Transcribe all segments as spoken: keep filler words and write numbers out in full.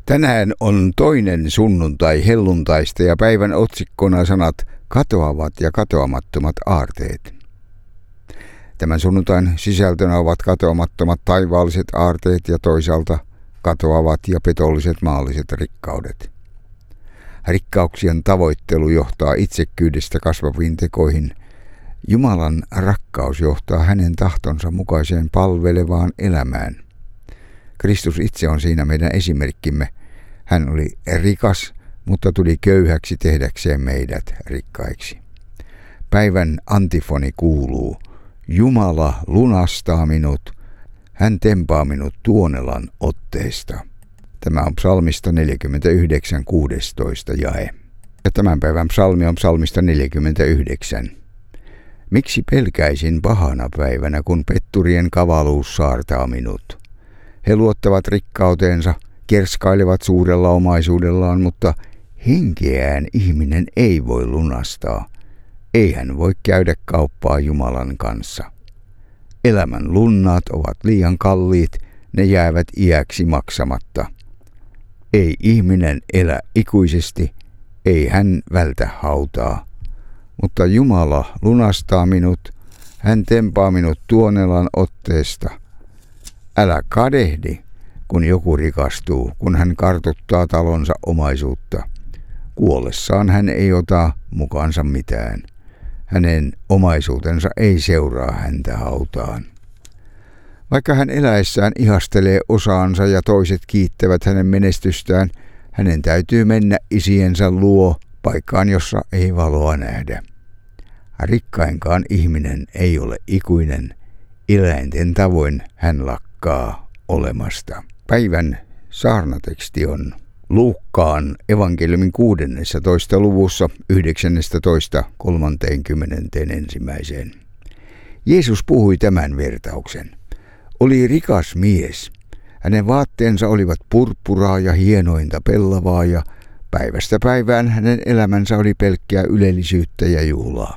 Tänään on toinen sunnuntai helluntaista ja päivän otsikkona sanat katoavat ja katoamattomat aarteet. Tämän sunnuntain sisältönä ovat katoamattomat taivaalliset aarteet ja toisaalta katoavat ja petolliset maalliset rikkaudet. Rikkauksien tavoittelu johtaa itsekkyydestä kasvaviin tekoihin. Jumalan rakkaus johtaa hänen tahtonsa mukaiseen palvelevaan elämään. Kristus itse on siinä meidän esimerkkimme. Hän oli rikas, mutta tuli köyhäksi tehdäkseen meidät rikkaiksi. Päivän antifoni kuuluu: Jumala lunastaa minut, hän tempaa minut tuonelan otteesta. Tämä on psalmista neljäkymmentäyhdeksän, kuudestoista jae. Ja tämän päivän psalmi on psalmista neljäkymmentäyhdeksän. Miksi pelkäisin pahana päivänä, kun petturien kavaluus saartaa minut? He luottavat rikkauteensa, kerskailevat suurella omaisuudellaan, mutta henkeään ihminen ei voi lunastaa. Ei hän voi käydä kauppaa Jumalan kanssa. Elämän lunnaat ovat liian kalliit, ne jäävät iäksi maksamatta. Ei ihminen elä ikuisesti, ei hän vältä hautaa. Mutta Jumala lunastaa minut, hän tempaa minut tuonelan otteesta. Älä kadehdi, kun joku rikastuu, kun hän kartuttaa talonsa omaisuutta. Kuollessaan hän ei ota mukaansa mitään. Hänen omaisuutensa ei seuraa häntä hautaan. Vaikka hän eläessään ihastelee osaansa ja toiset kiittävät hänen menestystään, hänen täytyy mennä isiensä luo paikkaan, jossa ei valoa nähdä. Rikkainkaan ihminen ei ole ikuinen, eläinten tavoin hän lakkaa olemasta. Päivän saarnateksti on Luukkaan evankeliumin kuudennessatoista luvussa yhdeksännestätoista kolmanteenkymmenenteenensimmäiseen. Jeesus puhui tämän vertauksen. Oli rikas mies. Hänen vaatteensa olivat purppuraa ja hienointa pellavaa ja päivästä päivään hänen elämänsä oli pelkkää ylellisyyttä ja juhlaa.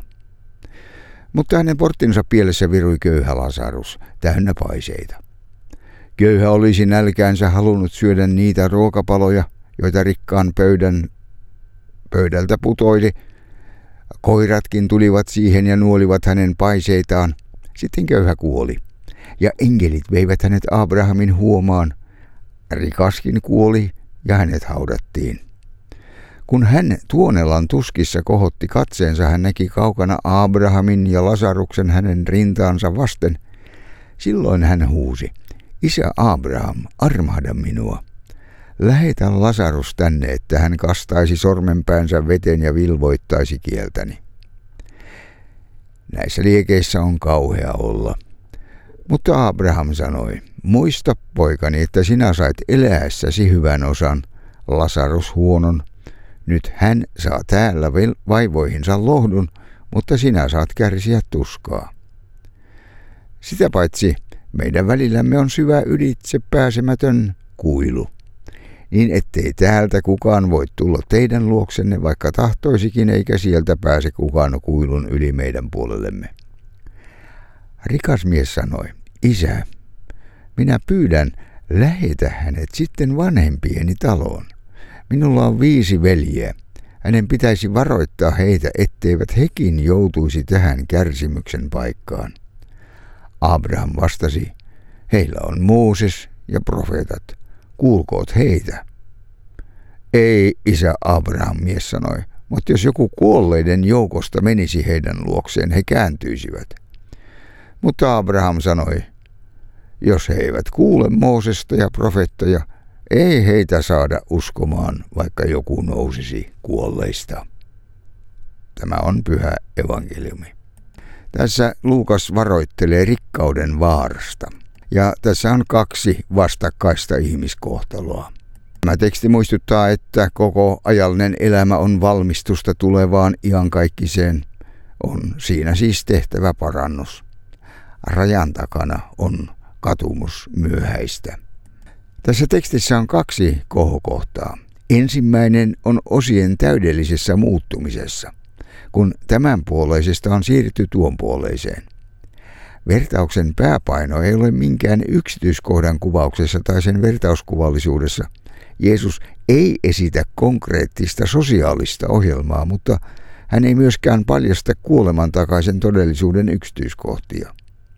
Mutta hänen porttinsa pielessä virui köyhä Lasarus, täynnä paiseita. Köyhä olisi nälkäänsä halunnut syödä niitä ruokapaloja, joita rikkaan pöydän pöydältä putoili. Koiratkin tulivat siihen ja nuolivat hänen paiseitaan. Sitten köyhä kuoli, ja enkelit veivät hänet Abrahamin huomaan. Rikaskin kuoli, ja hänet haudattiin. Kun hän tuonelan tuskissa kohotti katseensa, hän näki kaukana Abrahamin ja Lasaruksen hänen rintaansa vasten. Silloin hän huusi: Isä Abraham, armahda minua. Lähetä Lasarus tänne, että hän kastaisi sormenpäänsä veteen ja vilvoittaisi kieltäni. Näissä liekeissä on kauhea olla. Mutta Abraham sanoi: Muista, poikani, että sinä sait eläessäsi hyvän osan, Lasarus huonon. Nyt hän saa täällä vaivoihinsa lohdun, mutta sinä saat kärsiä tuskaa. Sitä paitsi meidän välillämme on syvä ylitse pääsemätön kuilu, niin ettei täältä kukaan voi tulla teidän luoksenne, vaikka tahtoisikin, eikä sieltä pääse kukaan kuilun yli meidän puolellemme. Rikas mies sanoi: Isä, minä pyydän, lähetä hänet sitten vanhempieni taloon. Minulla on viisi veljeä. Hänen pitäisi varoittaa heitä, etteivät hekin joutuisi tähän kärsimyksen paikkaan. Abraham vastasi: Heillä on Mooses ja profeetat. Kuulkoot heitä. Ei, isä Abraham, mies sanoi, mutta jos joku kuolleiden joukosta menisi heidän luokseen, he kääntyisivät. Mutta Abraham sanoi: Jos he eivät kuule Moosesta ja profeettoja, ei heitä saada uskomaan, vaikka joku nousisi kuolleista. Tämä on pyhä evankeliumi. Tässä Luukas varoittelee rikkauden vaarasta. Ja tässä on kaksi vastakkaista ihmiskohtaloa. Tämä teksti muistuttaa, että koko ajallinen elämä on valmistusta tulevaan iankaikkiseen. On siinä siis tehtävä parannus. Rajan takana on katumus myöhäistä. Tässä tekstissä on kaksi kohokohtaa. Ensimmäinen on osien täydellisessä muuttumisessa, kun tämänpuoleisesta on siirrytty tuonpuoleiseen. Vertauksen pääpaino ei ole minkään yksityiskohdan kuvauksessa tai sen vertauskuvallisuudessa. Jeesus ei esitä konkreettista sosiaalista ohjelmaa, mutta hän ei myöskään paljasta kuoleman takaisen todellisuuden yksityiskohtia.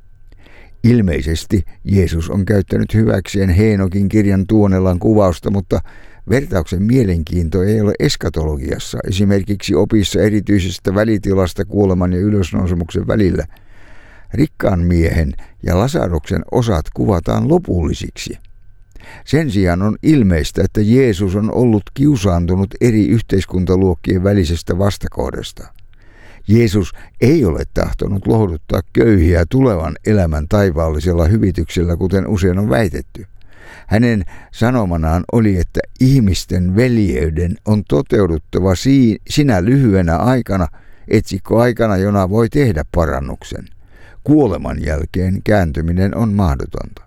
Ilmeisesti Jeesus on käyttänyt hyväkseen Heenokin kirjan Tuonelan kuvausta, mutta vertauksen mielenkiinto ei ole eskatologiassa, esimerkiksi opissa erityisestä välitilasta kuoleman ja ylösnousemuksen välillä. Rikkaan miehen ja Lasaruksen osat kuvataan lopullisiksi. Sen sijaan on ilmeistä, että Jeesus on ollut kiusaantunut eri yhteiskuntaluokkien välisestä vastakohdasta. Jeesus ei ole tahtonut lohduttaa köyhiä tulevan elämän taivaallisella hyvityksellä, kuten usein on väitetty. Hänen sanomanaan oli, että ihmisten veljeyden on toteuduttava sinä lyhyenä aikana, etsikkoaikana, jona voi tehdä parannuksen. Kuoleman jälkeen kääntyminen on mahdotonta.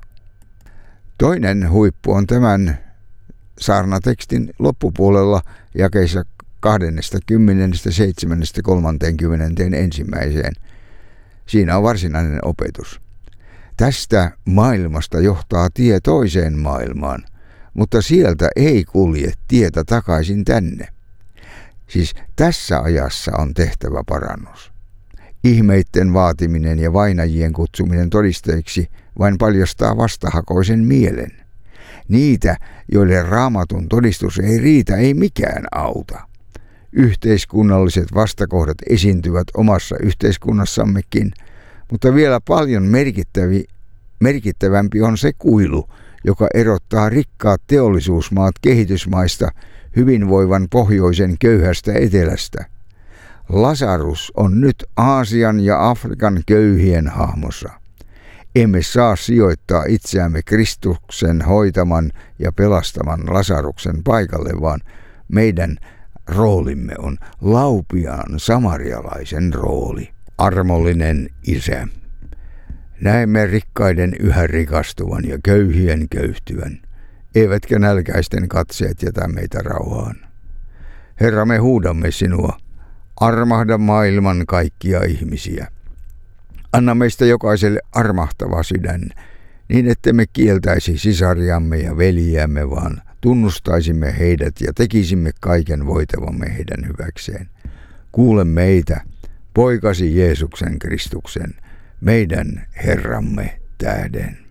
Toinen huippu on tämän saarnatekstin loppupuolella jakeissa kaksikymmentä seitsemän kolmekymmentä ensimmäiseen. Siinä on varsinainen opetus. Tästä maailmasta johtaa tie toiseen maailmaan, mutta sieltä ei kulje tietä takaisin tänne. Siis tässä ajassa on tehtävä parannus. Ihmeitten vaatiminen ja vainajien kutsuminen todisteiksi vain paljastaa vastahakoisen mielen. Niitä, joille Raamatun todistus ei riitä, ei mikään auta. Yhteiskunnalliset vastakohdat esiintyvät omassa yhteiskunnassammekin, mutta vielä paljon merkittävi, merkittävämpi on se kuilu, joka erottaa rikkaat teollisuusmaat kehitysmaista hyvinvoivan pohjoisen köyhästä etelästä. Lasarus on nyt Aasian ja Afrikan köyhien hahmossa. Emme saa sijoittaa itseämme Kristuksen hoitaman ja pelastaman Lasaruksen paikalle, vaan meidän roolimme on laupiaan samarialaisen rooli. Armollinen Isä, näemme rikkaiden yhä rikastuvan ja köyhien köyhtyvän, eivätkä nälkäisten katseet jätä meitä rauhaan. Herra, me huudamme sinua, armahda maailman kaikkia ihmisiä. Anna meistä jokaiselle armahtava sydän, niin ettemme kieltäisi sisariamme ja veljiämme, vaan tunnustaisimme heidät ja tekisimme kaiken voitavamme heidän hyväkseen. Kuule meitä, poikasi Jeesuksen Kristuksen, meidän Herramme tähden.